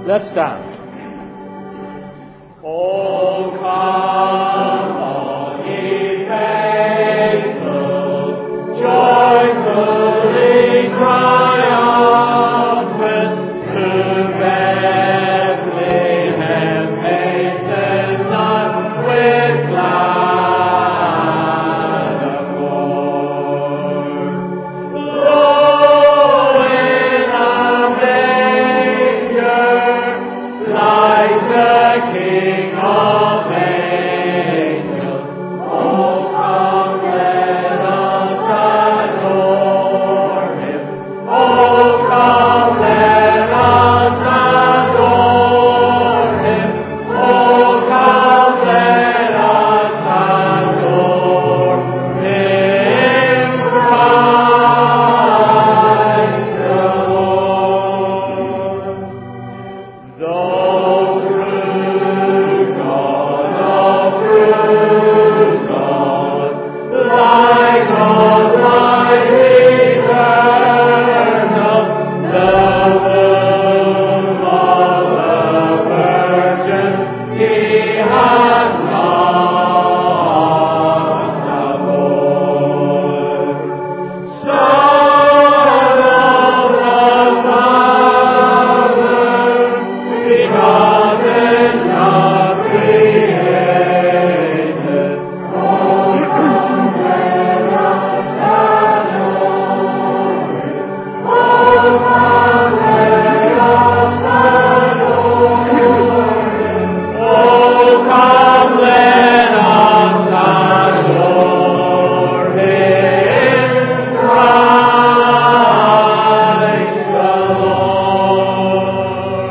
Let's stand. Oh, come, all ye faithful, joyfully triumphant, to Bethlehem hasten on with glad accord. Lo, in a manger lies the King of angels. Oh, come, let us adore him. Oh, come, let us adore him. Oh, come, let us adore him, Christ the Lord. Though true God, thy God, light eternal, the womb of the Virgin he hath not abhorred. Son of the Father, begotten, not created. Oh, come, let us adore him. Oh, come, let us adore him. Oh, come, let us adore him, Christ the Lord.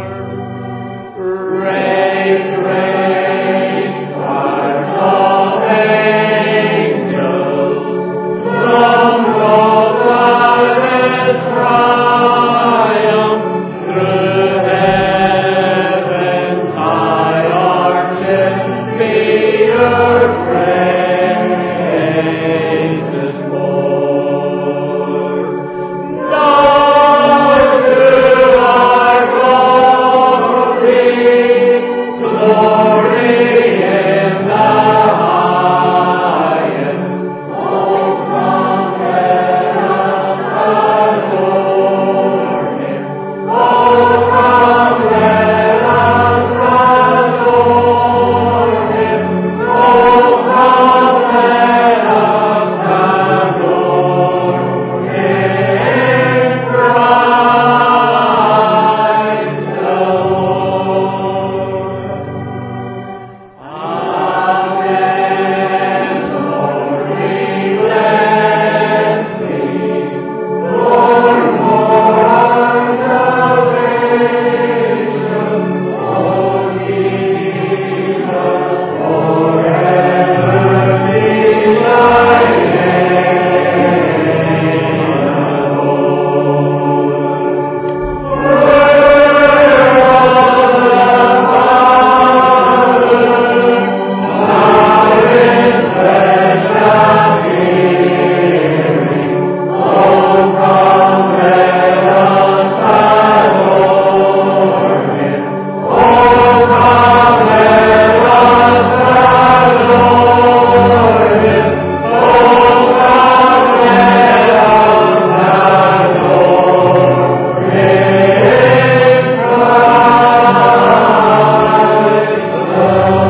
Raise, raise, choirs of angels, from glorious triumph, through heaven's high arches, be your praises poured. Lord, to our glory in the highest. Oh, come, let us adore him. Oh, come, let us adore him. Oh, come, let us adore him, Christ the Lord. Amen, Lord, we bless thee. Lord, for our salvation. Oh, Jesus, forever be thy name, Lord. Word of the Father, now in flesh appearing. Oh, come, let us adore him. Oh, come, let us adore him. Oh, come, let us adore him, Christ the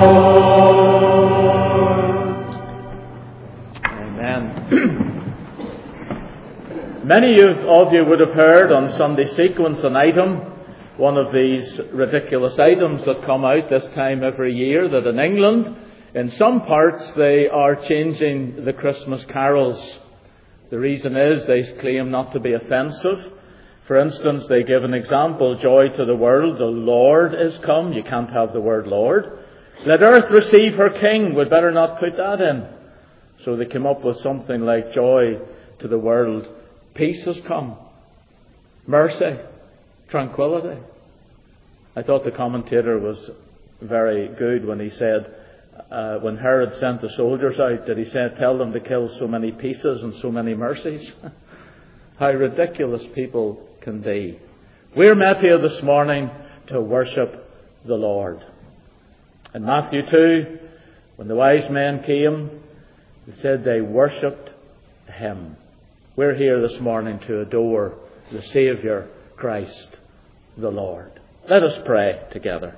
Lord. Amen. Many of you would have heard on Sunday Sequence an item, one of these ridiculous items that come out this time every year, that in England, in some parts, they are changing the Christmas carols. The reason is they claim not to be offensive. For instance, they give an example, joy to the world, the Lord is come. You can't have the word Lord. Let earth receive her King. We'd better not put that in. So they came up with something like joy to the world. Peace has come. Mercy. Tranquility. I thought the commentator was very good when he said, when Herod sent the soldiers out, did he say, tell them to kill so many pieces and so many mercies? How ridiculous people can be. We're met here this morning to worship the Lord. In Matthew 2, when the wise men came, it said they worshipped Him. We're here this morning to adore the Saviour, Christ the Lord. Let us pray together.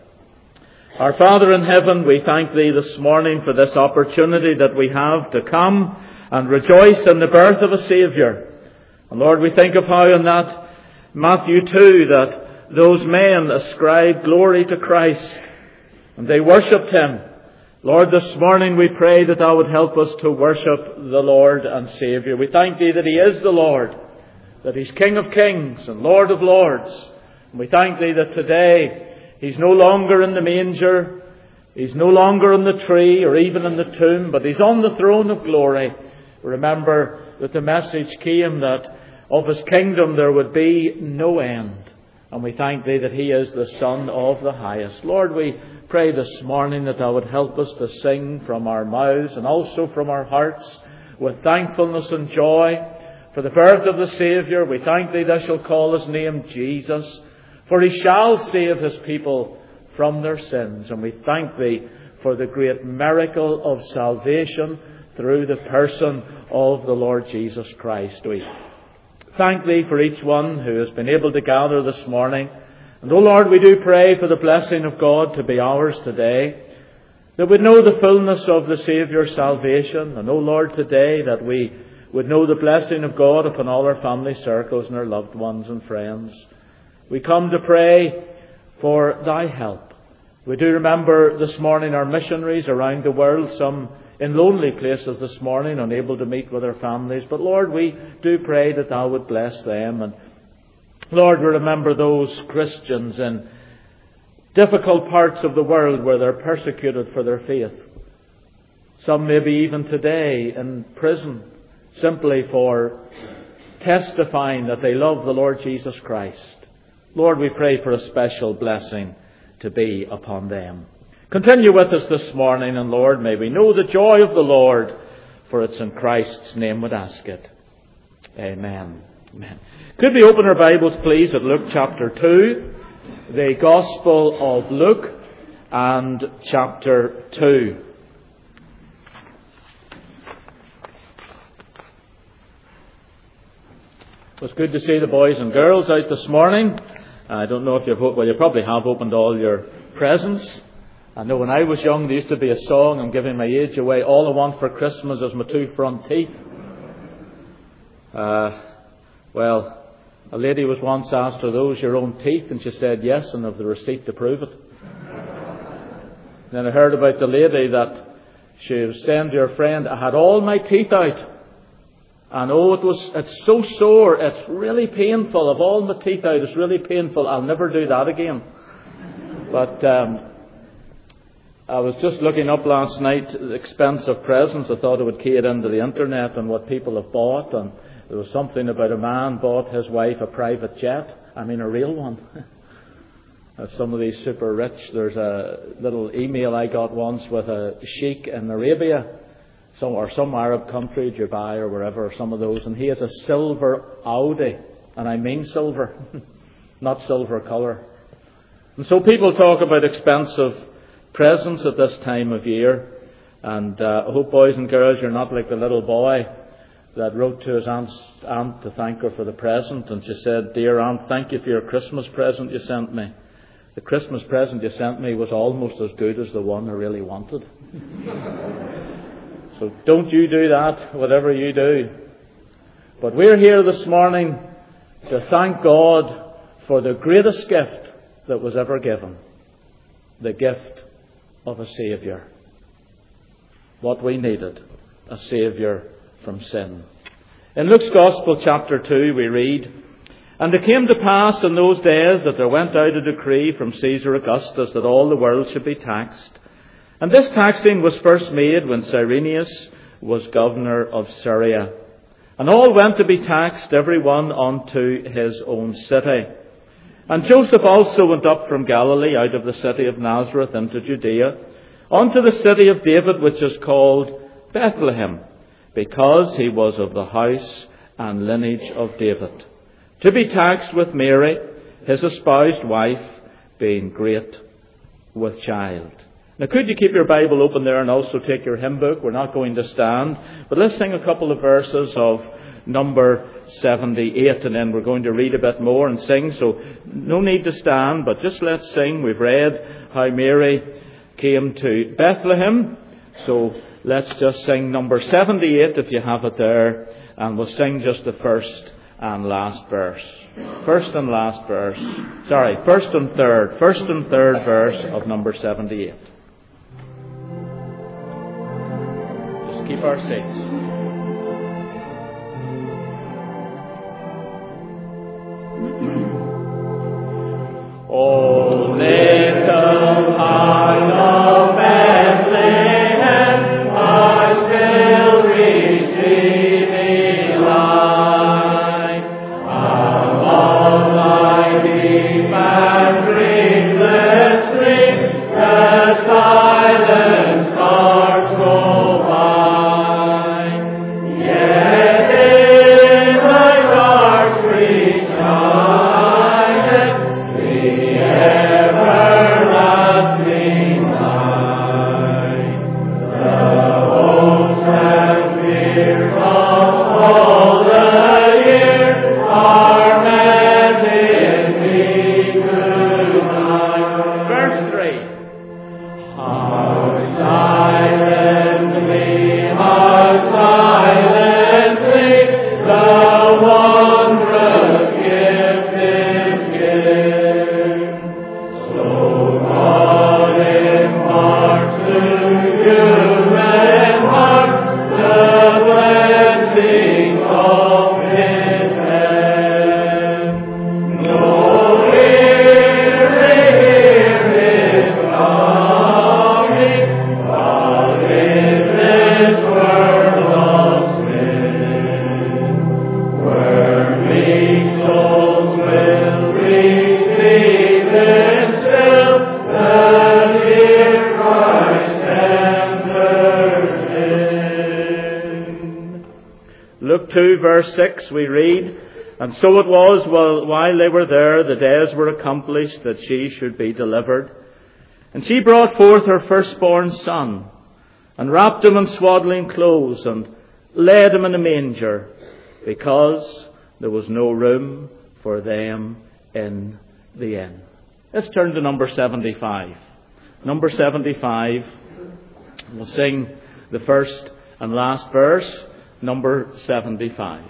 Our Father in heaven, we thank Thee this morning for this opportunity that we have to come and rejoice in the birth of a Saviour. And Lord, we think of how in that Matthew 2 that those men ascribed glory to Christ and they worshipped Him. Lord, this morning we pray that Thou would help us to worship the Lord and Saviour. We thank Thee that He is the Lord, that He's King of kings and Lord of lords. And we thank Thee that today He's no longer in the manger, He's no longer in the tree or even in the tomb, but He's on the throne of glory. Remember that the message came that of His kingdom there would be no end. And we thank Thee that He is the Son of the highest. Lord, we pray this morning that Thou would help us to sing from our mouths and also from our hearts with thankfulness and joy for the birth of the Saviour. We thank Thee Thou shalt call His name Jesus, for He shall save His people from their sins. And we thank Thee for the great miracle of salvation through the person of the Lord Jesus Christ. We thank Thee for each one who has been able to gather this morning. And, O Lord, we do pray for the blessing of God to be ours today, that we'd know the fullness of the Saviour's salvation. And, O Lord, today that we would know the blessing of God upon all our family circles and our loved ones and friends. We come to pray for Thy help. We do remember this morning our missionaries around the world, some in lonely places this morning, unable to meet with their families. But Lord, we do pray that Thou would bless them. And Lord, we remember those Christians in difficult parts of the world where they're persecuted for their faith. Some maybe even today in prison, simply for testifying that they love the Lord Jesus Christ. Lord, we pray for a special blessing to be upon them. Continue with us this morning, and Lord, may we know the joy of the Lord, for it's in Christ's name we'd ask it. Amen. Amen. Could we open our Bibles, please, at Luke chapter 2, the Gospel of Luke and chapter 2. It was good to see the boys and girls out this morning. I don't know if you probably have opened all your presents. I know when I was young there used to be a song, I'm giving my age away, all I want for Christmas is my 2 front teeth. Well, a lady was once asked, are those your own teeth? And she said yes, and have the receipt to prove it. Then I heard about the lady that she was saying to her friend, I had all my teeth out. And it's so sore, it's really painful. Of all my teeth out, it's really painful. I'll never do that again. But I was just looking up last night expensive presents. I thought I would key it into the internet and what people have bought. And there was something about a man bought his wife a private jet. I mean, a real one. Some of these super rich. There's a little email I got once with a sheikh in Arabia, some Arab country, Dubai or wherever, some of those, and he has a silver Audi, and I mean silver, not silver colour. And so people talk about expensive presents at this time of year, and I hope, boys and girls, you're not like the little boy that wrote to his aunt to thank her for the present, and she said, dear aunt, thank you for your Christmas present you sent me. The Christmas present you sent me was almost as good as the one I really wanted. So don't you do that, whatever you do. But we're here this morning to thank God for the greatest gift that was ever given. The gift of a Saviour. What we needed, a Saviour from sin. In Luke's Gospel, chapter 2, we read, And it came to pass in those days that there went out a decree from Caesar Augustus that all the world should be taxed. And this taxing was first made when Cyrenius was governor of Syria. And all went to be taxed, every one unto his own city. And Joseph also went up from Galilee, out of the city of Nazareth into Judea, unto the city of David, which is called Bethlehem, because he was of the house and lineage of David, to be taxed with Mary, his espoused wife, being great with child. Now, could you keep your Bible open there and also take your hymn book? We're not going to stand, but let's sing a couple of verses of number 78, and then we're going to read a bit more and sing. So no need to stand, but just let's sing. We've read how Mary came to Bethlehem, so let's just sing number 78 if you have it there, and we'll sing just the first and last verse. First and third verse of number 78. Just keep our seats. Oh, little town of Bethlehem, are still receiving light. Above thy deep and dreamless sleep, the silent stars go by. Yet in thy dark streets shineth the everlasting light. The hopes and fears of all the years are met in thee tonight. Verse 3. How silently, the wondrous gift is given. So God imparts to human hearts the blessings of His hand. No ear may hear His coming, but in this world of sin, where meek souls will receive Him still, the dear Christ enters in. Luke 2 verse 6 we read, And so it was, while they were there, the days were accomplished that she should be delivered. And she brought forth her firstborn son, and wrapped him in swaddling clothes, and laid him in a manger, because there was no room for them in the inn. Let's turn to number 75. Number 75, we'll sing the first and last verse, number 75.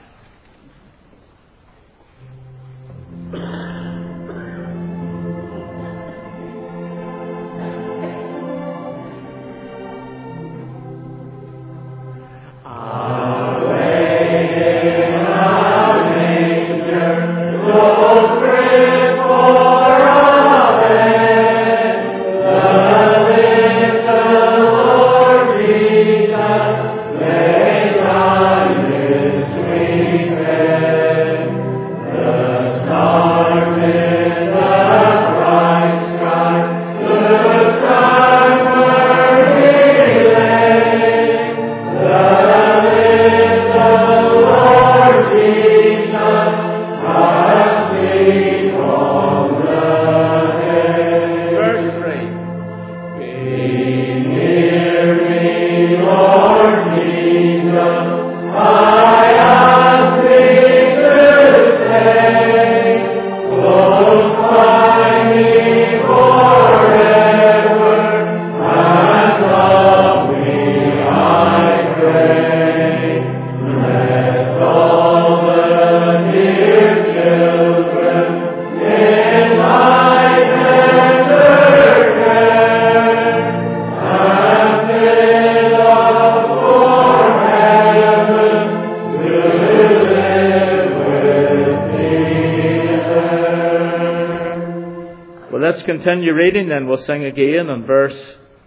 Let's continue reading, then we'll sing again. In verse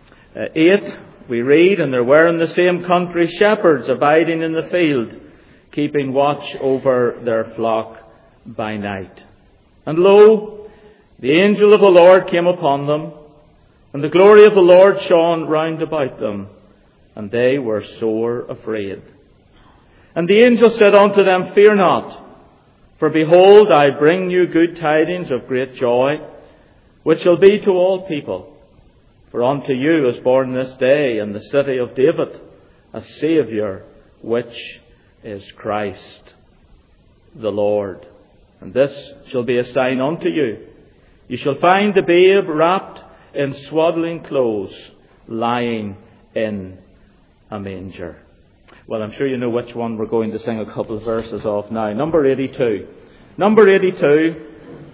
8 we read, And there were in the same country shepherds abiding in the field, keeping watch over their flock by night. And lo, the angel of the Lord came upon them, and the glory of the Lord shone round about them, and they were sore afraid. And the angel said unto them, Fear not, for behold, I bring you good tidings of great joy, which shall be to all people. For unto you is born this day in the city of David a Saviour, which is Christ the Lord. And this shall be a sign unto you. You shall find the babe wrapped in swaddling clothes, lying in a manger. Well, I'm sure you know which one we're going to sing a couple of verses of now. Number 82. Number 82.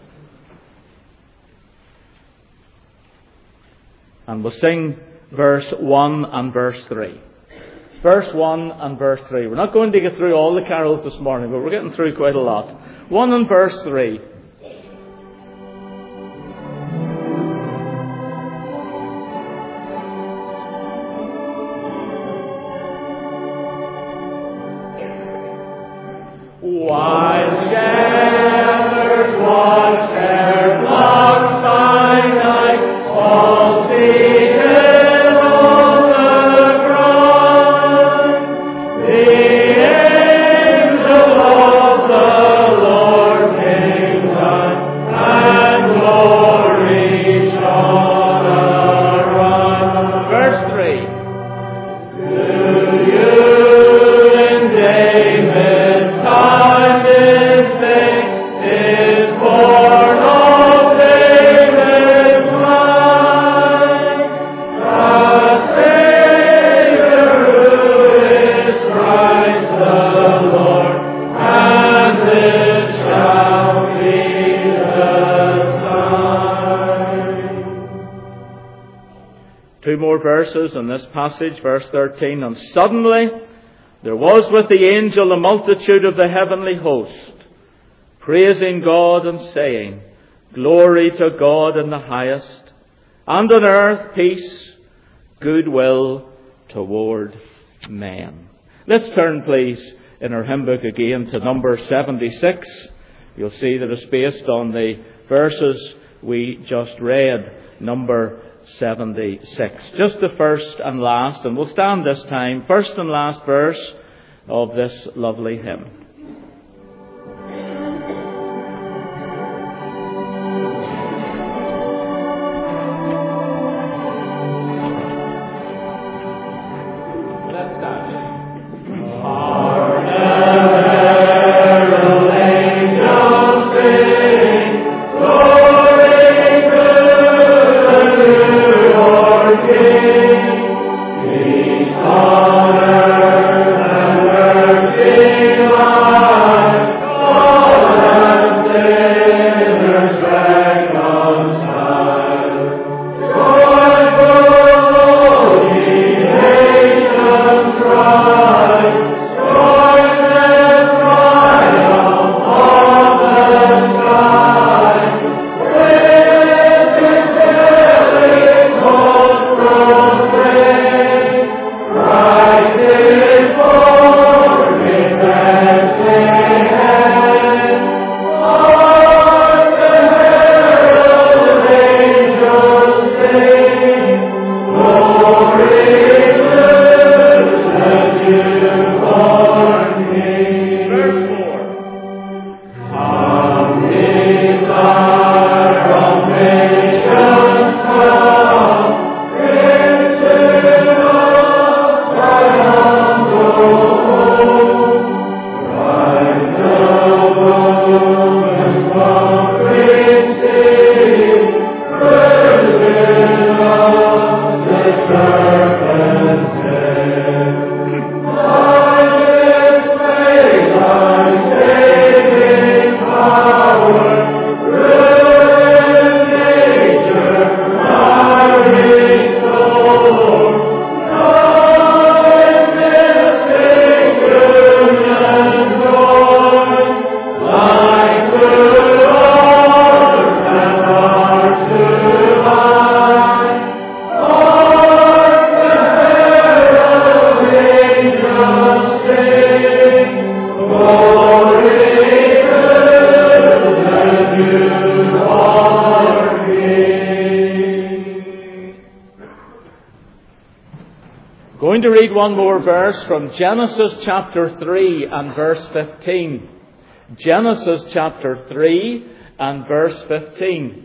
And we'll sing verse 1 and verse 3. Verse 1 and verse 3. We're not going to get through all the carols this morning, but we're getting through quite a lot. 1 and verse 3. While shepherds watch their flocks by night, all seated on the ground, the angel of the Lord came down, and glory shone around. Verse 3. To you in David's time this day is born of David's line, the Savior who is Christ the Lord, and this shall be the sign. Two more verses in this passage, verse 13. And suddenly there was with the angel a multitude of the heavenly host, praising God and saying, Glory to God in the highest, and on earth peace, goodwill toward men. Let's turn, please, in our hymn book again to number 76. You'll see that it's based on the verses we just read, number 76. Just the first and last, and we'll stand this time, first and last verse of this lovely hymn. Let's stand. Going to read one more verse from Genesis chapter 3 and verse 15. Genesis chapter 3 and verse 15.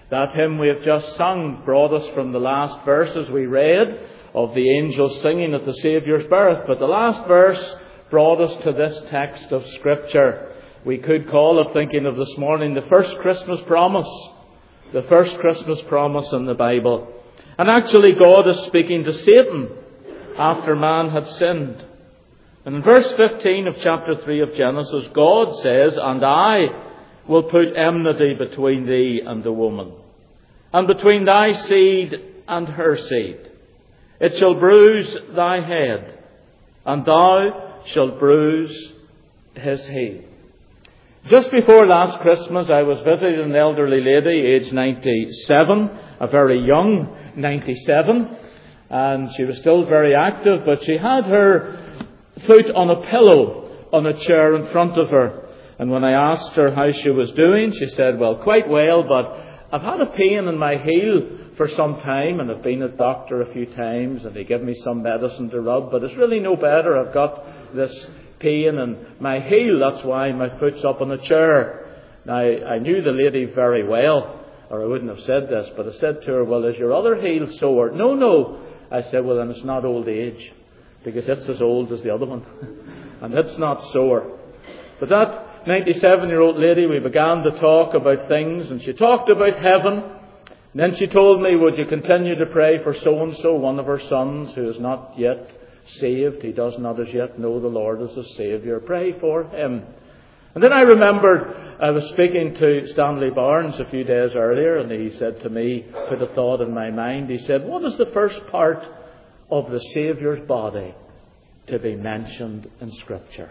That hymn we have just sung brought us from the last verses we read of the angels singing at the Saviour's birth. But the last verse brought us to this text of Scripture. We could call it, thinking of this morning, the first Christmas promise. The first Christmas promise in the Bible. And actually God is speaking to Satan after man had sinned. And in verse 15 of chapter 3 of Genesis, God says, "And I will put enmity between thee and the woman, and between thy seed and her seed. It shall bruise thy head, and thou shalt bruise his heel." Just before last Christmas, I was visiting an elderly lady, aged 97, a very young 97, and she was still very active, but she had her foot on a pillow on a chair in front of her. And when I asked her how she was doing, she said, "Well, quite well, but I've had a pain in my heel for some time, and I've been at the doctor a few times, and they give me some medicine to rub, but it's really no better. I've got this pain in my heel, that's why my foot's up on a chair." Now, I knew the lady very well, or I wouldn't have said this, but I said to her, "Well, is your other heel sore?" "No." I said, "Well, then it's not old age, because it's as old as the other one, and it's not sore." But that 97-year-old lady, we began to talk about things, and she talked about heaven. And then she told me, "Would you continue to pray for so-and-so, one of her sons who is not yet saved. He does not as yet know the Lord as his Saviour. Pray for him." And then I remembered I was speaking to Stanley Barnes a few days earlier, and he said to me, put a thought in my mind. He said, "What is the first part of the Saviour's body to be mentioned in Scripture?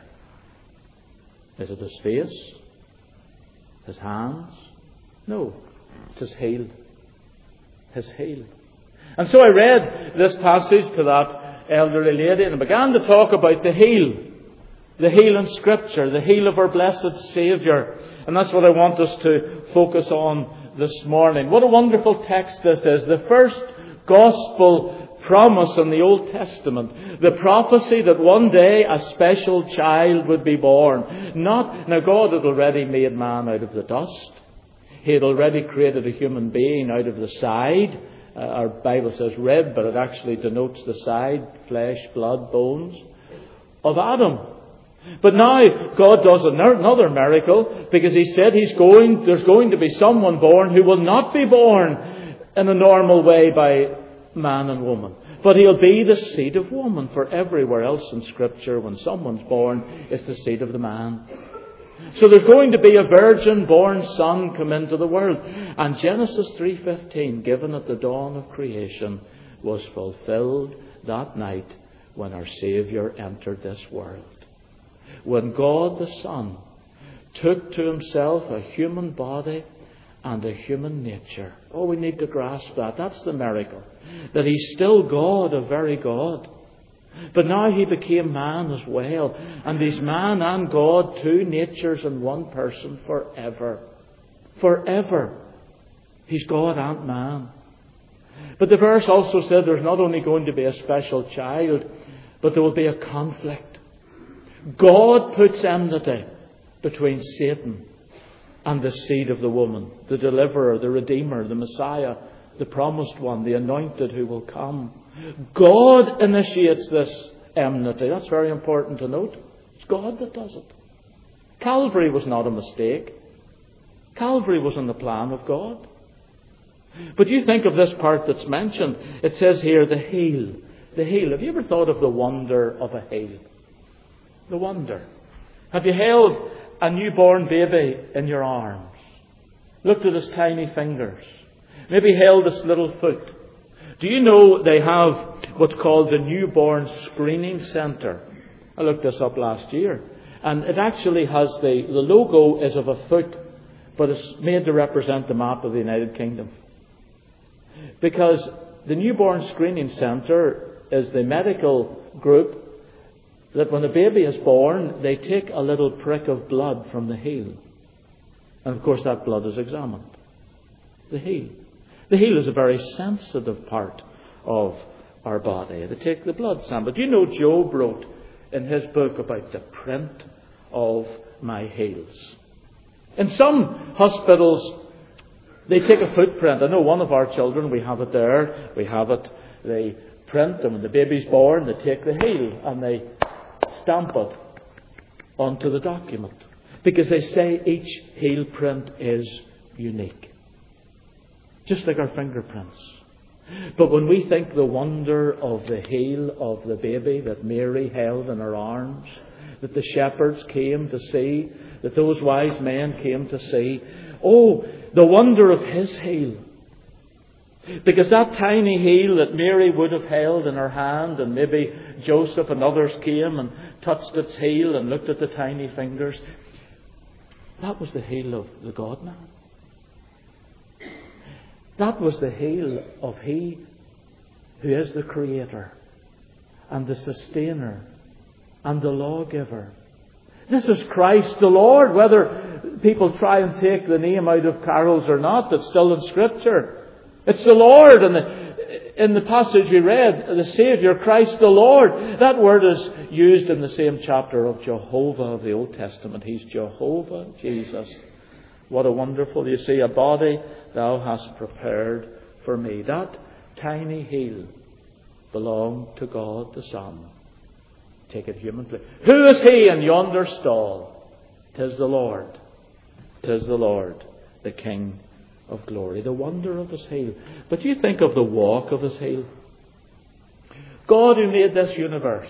Is it his face? His hands? No, it's his heel. His heel." And so I read this passage to that elderly lady, and I began to talk about the heel. The heel in Scripture, the heel of our blessed Saviour. And that's what I want us to focus on this morning. What a wonderful text this is. The first gospel promise in the Old Testament. The prophecy that one day a special child would be born. Now God had already made man out of the dust. He had already created a human being out of the side. Our Bible says rib, but it actually denotes the side, flesh, blood, bones of Adam. But now God does another miracle, because He said there's going to be someone born who will not be born in a normal way by man and woman, but he'll be the seed of woman. For everywhere else in Scripture, when someone's born, it's the seed of the man. So there's going to be a virgin-born son come into the world. And Genesis 3:15, given at the dawn of creation, was fulfilled that night when our Saviour entered this world. When God the Son took to Himself a human body and a human nature. Oh, we need to grasp that. That's the miracle. That He's still God, a very God. But now He became man as well. And He's man and God, two natures in one person forever. Forever. He's God and man. But the verse also said there's not only going to be a special child, but there will be a conflict. God puts enmity between Satan and the seed of the woman, the deliverer, the redeemer, the Messiah, the promised one, the anointed who will come. God initiates this enmity. That's very important to note. It's God that does it. Calvary was not a mistake. Calvary was in the plan of God. But you think of this part that's mentioned. It says here, the heel. The heel. Have you ever thought of the wonder of a heel? The wonder. Have you held a newborn baby in your arms? Looked at his tiny fingers? Maybe held his little foot? Do you know they have what's called the Newborn Screening Centre? I looked this up last year. And it actually has the logo is of a foot, but it's made to represent the map of the United Kingdom. Because the Newborn Screening Centre is the medical group that when a baby is born, they take a little prick of blood from the heel. And of course that blood is examined. The heel. The heel is a very sensitive part of our body. They take the blood sample. Do you know Job wrote in his book about the print of my heels? In some hospitals, They take a footprint. I know one of our children, we have it there. We have it. They print, and when the baby's born, they take the heel and they stamp it onto the document. Because they say each heel print is unique. Just like our fingerprints. But when we think the wonder of the heel of the baby that Mary held in her arms, that the shepherds came to see, that those wise men came to see, oh, the wonder of his heel. Because that tiny heel that Mary would have held in her hand, and maybe Joseph and others came and touched its heel and looked at the tiny fingers, that was the heel of the God-man. That was the heel of He who is the Creator and the Sustainer and the Lawgiver. This is Christ the Lord. Whether people try and take the name out of carols or not, it's still in Scripture. It's the Lord. And in the passage we read, the Saviour, Christ the Lord. That word is used in the same chapter of Jehovah of the Old Testament. He's Jehovah Jesus. What a wonderful, you see, a body thou hast prepared for me. That tiny heel belonged to God the Son. Take it humanly. Who is He in yonder stall? 'Tis the Lord. 'Tis the Lord, the King of glory. The wonder of His heel. But you think of the walk of His heel. God who made this universe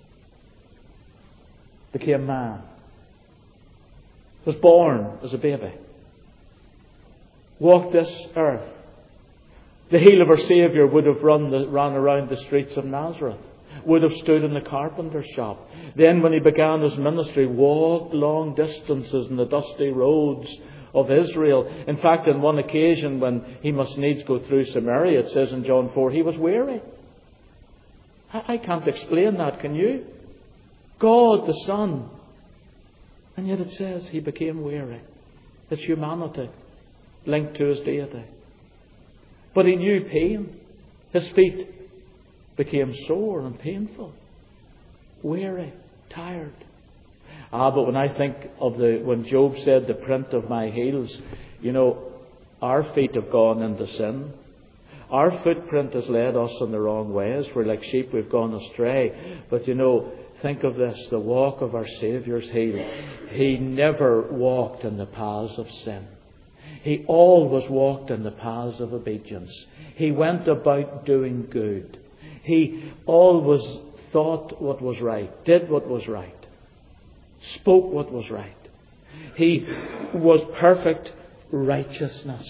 became man. Was born as a baby. Walked this earth. The heel of our Saviour would have run around the streets of Nazareth. Would have stood in the carpenter's shop. Then when He began His ministry, walked long distances in the dusty roads of Israel. In fact, on one occasion when He must needs go through Samaria, it says in John 4, He was weary. I can't explain that, can you? God the Son. And yet it says He became weary. It's humanity linked to His deity. But He knew pain. His feet became sore and painful. Weary, tired. But when I think of when Job said, the print of my heels, you know, our feet have gone into sin. Our footprint has led us in the wrong ways. We're like sheep, we've gone astray. But you know, think of this, the walk of our Saviour's heel. He never walked in the paths of sin. He always walked in the paths of obedience. He went about doing good. He always thought what was right, did what was right, spoke what was right. He was perfect righteousness,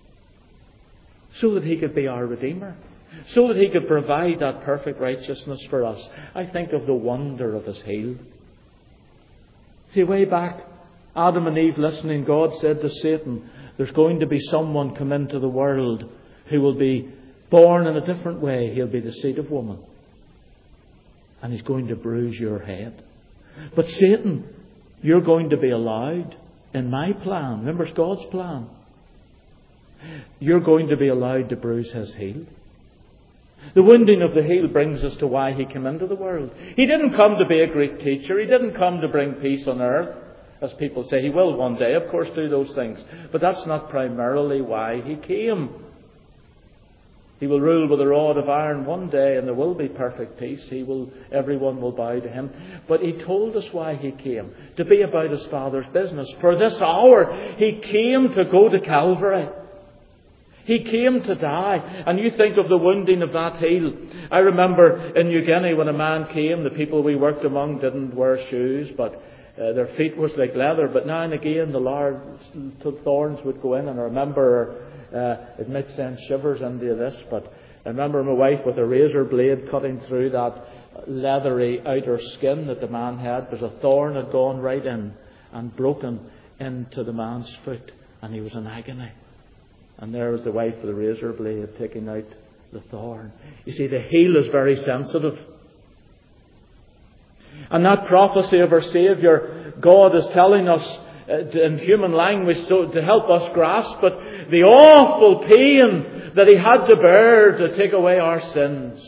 so that He could be our Redeemer, so that He could provide that perfect righteousness for us. I think of the wonder of His heel. See, way back, Adam and Eve listening, God said to Satan, there's going to be someone come into the world who will be born in a different way. He'll be the seed of woman. And he's going to bruise your head. But Satan, you're going to be allowed in my plan. Remember, it's God's plan. You're going to be allowed to bruise his heel. The wounding of the heel brings us to why he came into the world. He didn't come to be a great teacher. He didn't come to bring peace on earth. As people say, he will one day, of course, do those things. But that's not primarily why he came. He will rule with a rod of iron one day, and there will be perfect peace. Everyone will bow to him. But he told us why he came. To be about his Father's business. For this hour, he came to go to Calvary. He came to die. And you think of the wounding of that heel. I remember in New Guinea when a man came, the people we worked among didn't wear shoes, but their feet was like leather. But now and again the large thorns would go in. And I remember, it might send shivers into this, but I remember my wife with a razor blade cutting through that leathery outer skin that the man had, because a thorn had gone right in and broken into the man's foot, and he was in agony. And there was the wife with the razor blade taking out the thorn. You see, the heel is very sensitive. And that prophecy of our Saviour, God is telling us in human language so to help us grasp it, the awful pain that he had to bear to take away our sins.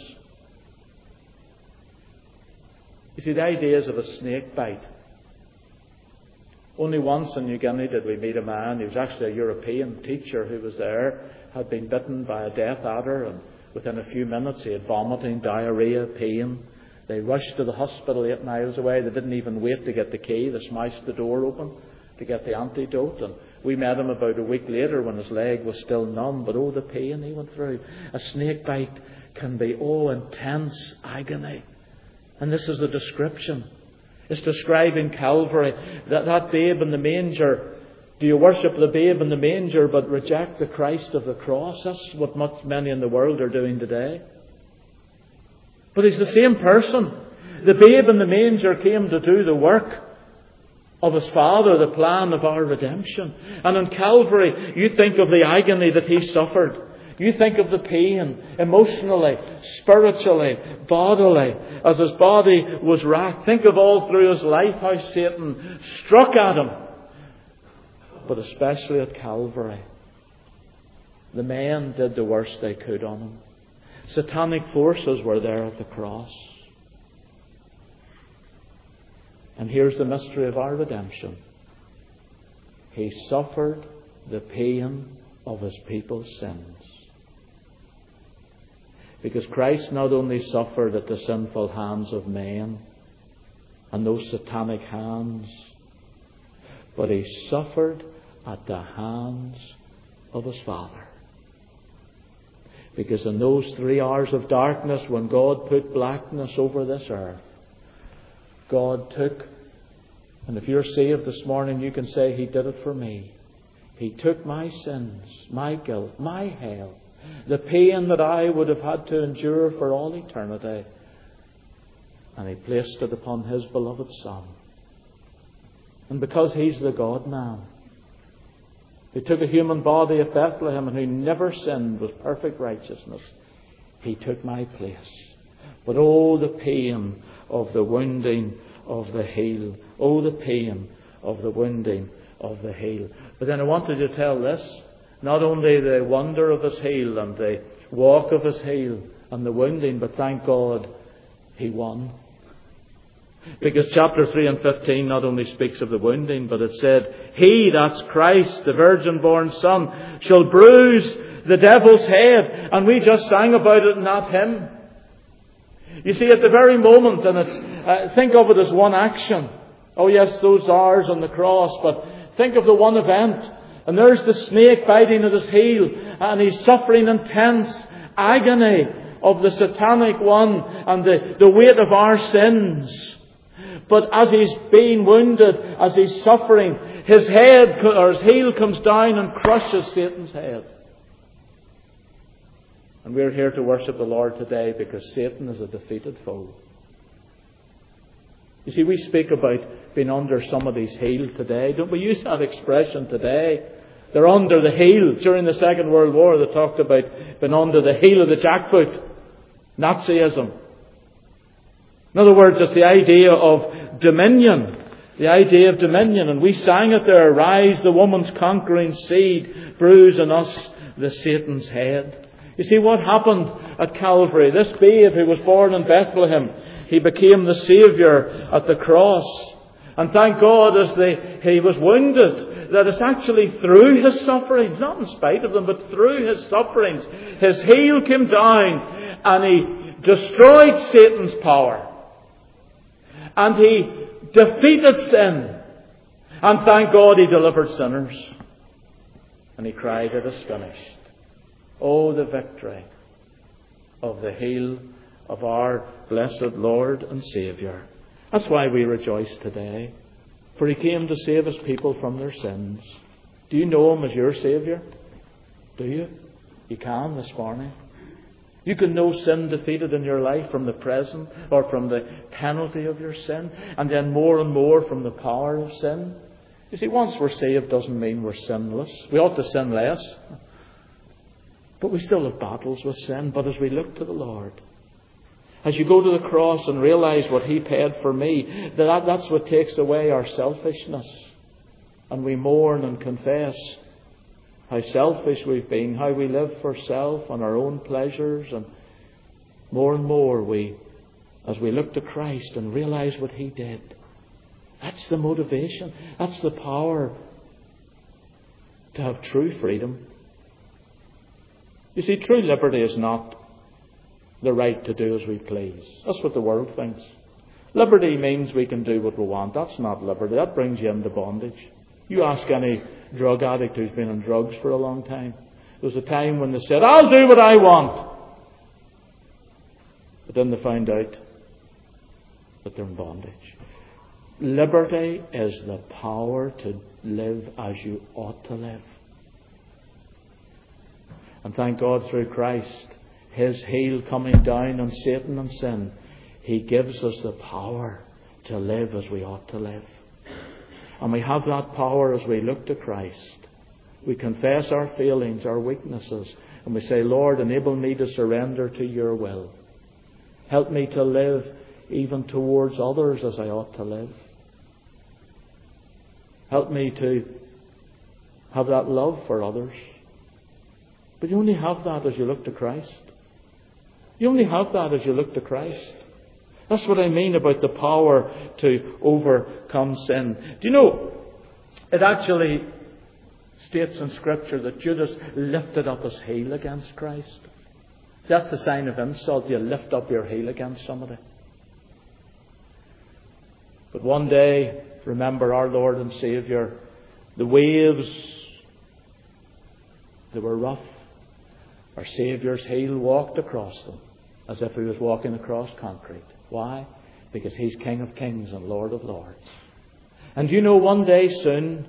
You see, the ideas of a snake bite Only once in New Guinea did we meet a man. He was actually a European teacher who was there, had been bitten by a death adder, and within a few minutes he had vomiting, diarrhoea, pain. They rushed to the hospital 8 miles away. They didn't even wait to get the key. They smashed the door open to get the antidote. And we met him about a week later when his leg was still numb. But the pain he went through. A snake bite can be intense agony. And this is the description. It's describing Calvary. That babe in the manger. Do you worship the babe in the manger but reject the Christ of the cross? That's what many in the world are doing today. But He's the same person. The babe in the manger came to do the work of His Father, the plan of our redemption. And on Calvary, you think of the agony that He suffered. You think of the pain, emotionally, spiritually, bodily, as His body was racked. Think of all through His life how Satan struck at Him. But especially at Calvary, the men did the worst they could on Him. Satanic forces were there at the cross. And here's the mystery of our redemption. He suffered the pain of His people's sins. Because Christ not only suffered at the sinful hands of men and those satanic hands, but He suffered at the hands of His Father. Because in those 3 hours of darkness, when God put blackness over this earth, God took, and if you're saved this morning, you can say, He did it for me. He took my sins, my guilt, my hell, the pain that I would have had to endure for all eternity, and He placed it upon His beloved Son. And because He's the God-man, who took a human body at Bethlehem and who never sinned with perfect righteousness, He took my place. But the pain of the wounding of the heel. The pain of the wounding of the heel. But then I wanted to tell this. Not only the wonder of His heel and the walk of His heel and the wounding, but thank God He won. Because chapter 3 and 15 not only speaks of the wounding, but it said, He, that's Christ, the virgin-born Son, shall bruise the devil's head. And we just sang about it in that hymn. You see, at the very moment, and it's think of it as one action. Oh yes, those hours on the cross, but think of the one event. And there's the snake biting at His heel, and He's suffering intense agony of the satanic one and the weight of our sins. But as He's being wounded, as He's suffering, His head or His heel comes down and crushes Satan's head. And we're here to worship the Lord today because Satan is a defeated foe. You see, we speak about being under somebody's heel today. Don't we use that expression today? They're under the heel. During the Second World War, they talked about being under the heel of the jackboot. Nazism. In other words, it's the idea of dominion. The idea of dominion. And we sang it there. Rise the woman's conquering seed, bruise in us the Satan's head. You see what happened at Calvary. This babe who was born in Bethlehem, He became the Saviour at the cross. And thank God as He was wounded, that it's actually through His sufferings, not in spite of them, but through His sufferings, His heel came down and He destroyed Satan's power. And He defeated sin. And thank God He delivered sinners. And He cried, it is finished. Oh, the victory of the heel of our blessed Lord and Saviour. That's why we rejoice today. For He came to save His people from their sins. Do you know Him as your Saviour? Do you? You can this morning. You can know sin defeated in your life from the present or from the penalty of your sin, and then more and more from the power of sin. You see, once we're saved doesn't mean we're sinless. We ought to sin less. But we still have battles with sin. But as we look to the Lord, as you go to the cross and realize what He paid for me, that's what takes away our selfishness. And we mourn and confess how selfish we've been, how we live for self and our own pleasures. And more we, as we look to Christ and realize what He did, That's the motivation. That's the power to have true freedom. You see, true liberty is not the right to do as we please. That's what the world thinks. Liberty means we can do what we want. That's not liberty. That brings you into bondage. You ask any drug addict who's been on drugs for a long time. There was a time when they said, I'll do what I want. But then they found out that they're in bondage. Liberty is the power to live as you ought to live. And thank God through Christ, His heel coming down on Satan and sin, He gives us the power to live as we ought to live. And we have that power as we look to Christ. We confess our failings, our weaknesses, and we say, Lord, enable me to surrender to your will. Help me to live even towards others as I ought to live. Help me to have that love for others. But you only have that as you look to Christ. You only have that as you look to Christ. That's what I mean about the power to overcome sin. Do you know, it actually states in Scripture that Judas lifted up his heel against Christ. That's the sign of insult. You lift up your heel against somebody. But one day, remember our Lord and Saviour, the waves, they were rough. Our Saviour's heel walked across them as if He was walking across concrete. Why? Because He's King of Kings and Lord of Lords. And you know, one day soon,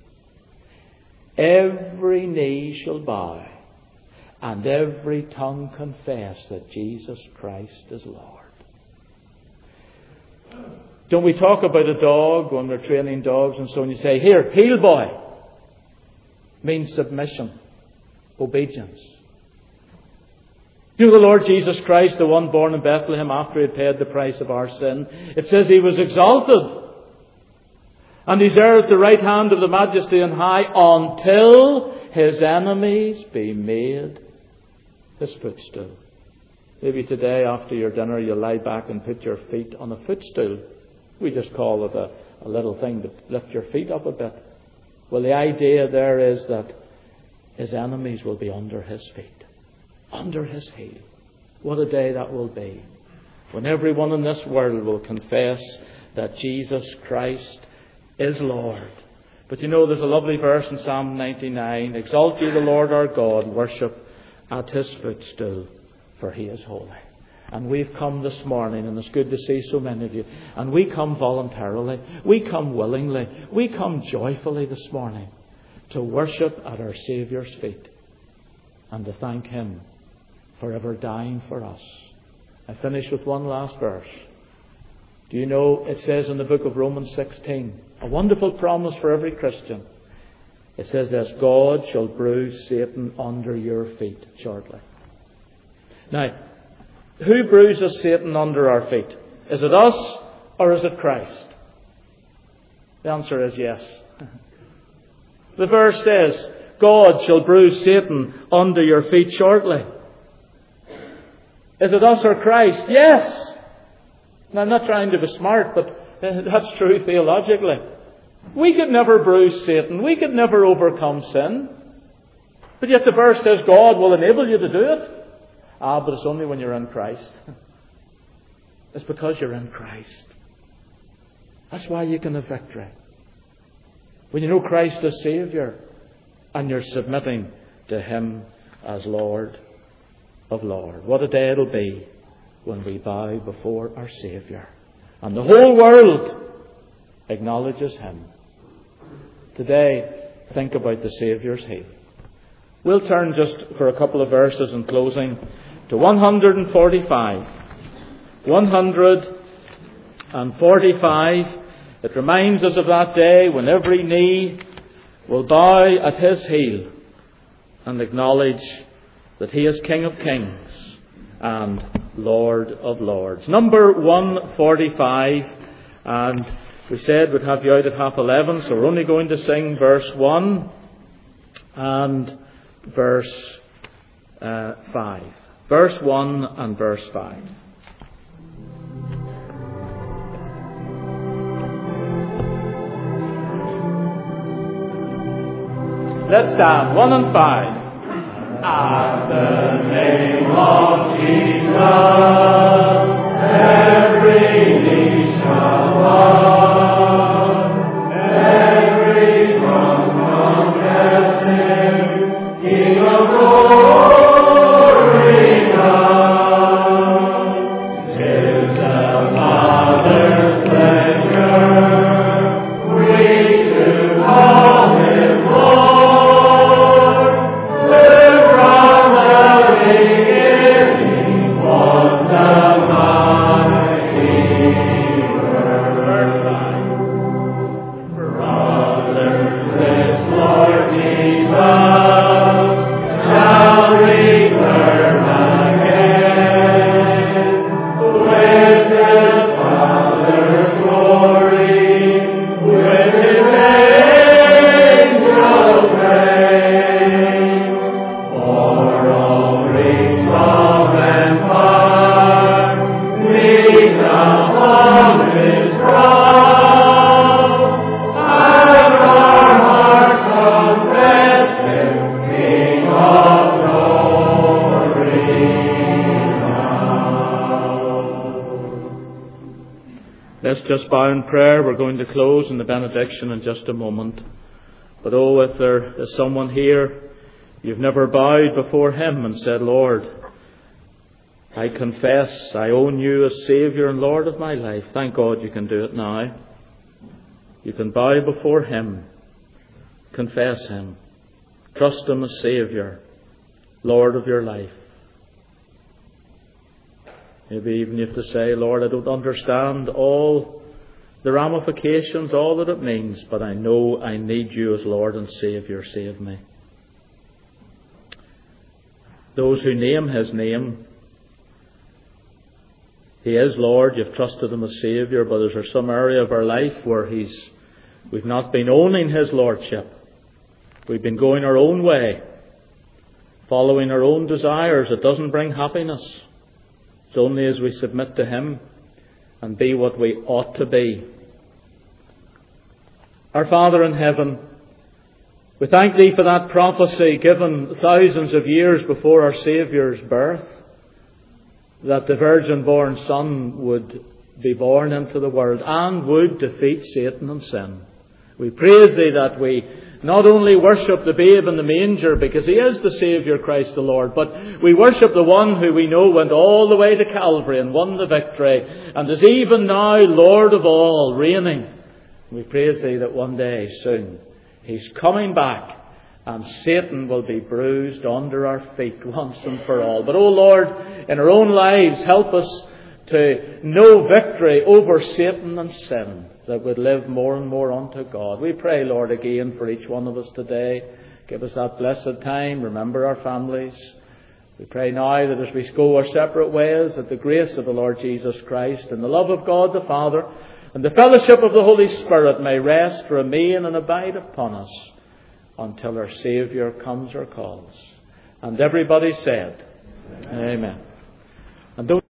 every knee shall bow and every tongue confess that Jesus Christ is Lord. Don't we talk about a dog when we're training dogs and so on? You say, here, heel boy. Means submission, obedience. You know, the Lord Jesus Christ, the one born in Bethlehem after He had paid the price of our sin, it says He was exalted. And He's there at the right hand of the Majesty on high until His enemies be made His footstool. Maybe today after your dinner you'll lie back and put your feet on a footstool. We just call it a little thing to lift your feet up a bit. Well, the idea there is that His enemies will be under His feet. Under His heel. What a day that will be. When everyone in this world will confess that Jesus Christ is Lord. But you know, there's a lovely verse in Psalm 99. Exalt ye the Lord our God, worship at His footstool, for He is holy. And we've come this morning, and it's good to see so many of you. And we come voluntarily. We come willingly. We come joyfully this morning to worship at our Saviour's feet and to thank Him for ever dying for us. I finish with one last verse. Do you know, it says in the book of Romans 16, a wonderful promise for every Christian. It says this, God shall bruise Satan under your feet shortly. Now, who bruises Satan under our feet? Is it us or is it Christ? The answer is yes. The verse says, God shall bruise Satan under your feet shortly. Is it us or Christ? Yes. Now, I'm not trying to be smart, but that's true theologically. We could never bruise Satan. We could never overcome sin. But yet the verse says God will enable you to do it. But it's only when you're in Christ. It's because you're in Christ. That's why you can have victory. When you know Christ as Saviour and you're submitting to Him as Lord of Lords. What a day it'll be when we bow before our Saviour and the whole world acknowledges Him. Today, think about the Saviour's heel. We'll turn just for a couple of verses in closing to 145. 145. It reminds us of that day when every knee will bow at His heel and acknowledge that He is King of Kings and Lord of Lords. Number 145, and we said we'd have you out at 11:30, so we're only going to sing verse 1 and verse 5. Verse 1 and verse 5. Let's stand. 1 and 5. At the name of Jesus, every knee shall bow, every tongue confess Him, King of glory now. 'Tis the Father's pleasure, we to call Him Lord. From the beginning was the mighty Word. Brothers, this Lord Jesus shall return again with His Father's glory, with His angels reign. For all reach of empire, lean upon His cross, and our hearts confess Him, King of glory now. Let's just bow in prayer. We're going to close in the benediction in just a moment. But oh, if there is someone here, you've never bowed before Him and said, Lord, I confess I own You as Saviour and Lord of my life. Thank God you can do it now. You can bow before Him, confess Him, trust Him as Saviour, Lord of your life. Maybe even you have to say, Lord, I don't understand all the ramifications, all that it means, but I know I need You as Lord and Saviour. Save me. Those who name His name, He is Lord, you've trusted Him as Saviour, but is there some area of our life where we've not been owning His Lordship? We've been going our own way, following our own desires. It doesn't bring happiness. It's only as we submit to Him and be what we ought to be. Our Father in heaven, we thank Thee for that prophecy given thousands of years before our Saviour's birth, that the virgin-born Son would be born into the world and would defeat Satan and sin. We praise Thee that we not only worship the babe in the manger because He is the Saviour, Christ the Lord, but we worship the one who we know went all the way to Calvary and won the victory and is even now Lord of all, reigning. We praise Thee that one day soon He's coming back and Satan will be bruised under our feet once and for all. But, oh Lord, in our own lives, help us to know victory over Satan and sin, that would live more and more unto God. We pray, Lord, again for each one of us today. Give us that blessed time. Remember our families. We pray now that as we go our separate ways, that the grace of the Lord Jesus Christ and the love of God the Father and the fellowship of the Holy Spirit may rest, remain and abide upon us until our Saviour comes or calls. And everybody said, Amen. And don't